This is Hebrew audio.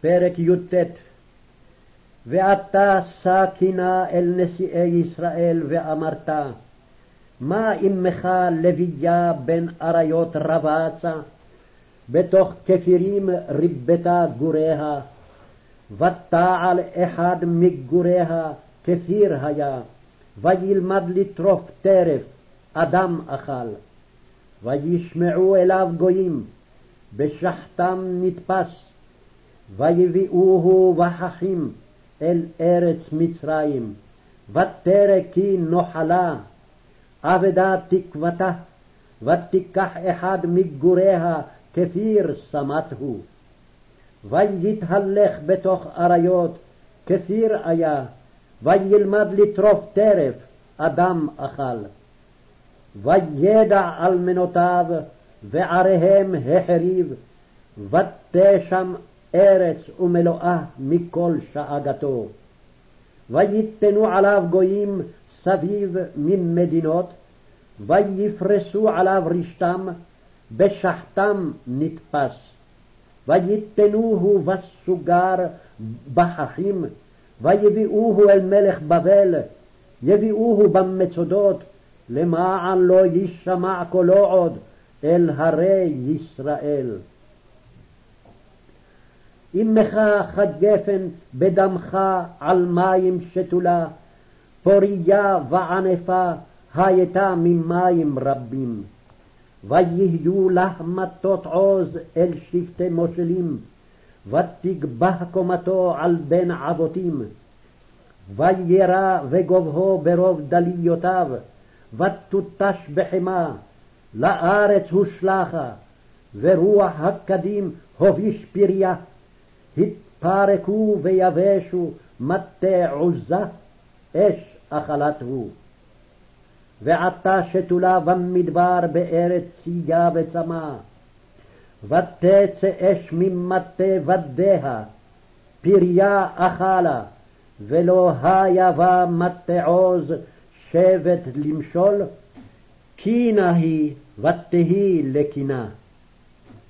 פרק י"ט. ואתה שא קינה אל נשיאי ישראל ואמרת, מה עמך לוויה בן אריות רבצה, בתוך כפירים ריבתה גוריה, ותעל אחד מגוריה כפיר היה, וילמד לטרוף טרף, אדם אכל. וישמעו אליו גויים, בשחתם נתפס, ויביאוהו וחכים אל ארץ מצרים, ותרא כי נוחלה, אבדה תקוותה, ותיקח אחד מגוריה כפיר שמתהו. ויתהלך בתוך אריות, כפיר היה, וילמד לטרוף טרף, אדם אכל. וידע אלמנותיו, ועריהם החריב, ותשם ארץ ומלואה מכל שאגתו. ויתנו עליו גויים סביב ממדינות, ויפרסו עליו רשתם, בשחתם נתפס. ויתנוהו בסוגר בחכים, ויביאוהו אל מלך בבל, יביאוהו במצודות, למען לא ישמע קולו עוד אל הרי ישראל. אמך כגפן בדמך על מים שתולה, פוריה וענפה הייתה ממים רבים. ויהיו לה מטות עוז אל שבטי מושלים, ותגבה קומתו על בן אבותים. וירא וגובהו ברוב דליותיו, ותותש בחמה, לארץ הושלכה, ורוח הקדים הוביש פריה. התפרקו ויבשו מטה עוזה, אש אכלתהו. ועתה שתולה במדבר בארץ צייה וצמא, ותצא אש ממטה ודיה, פריה אכלה, ולא היה בה מטה עוז שבט למשול, קינה היא ותהי לקינה.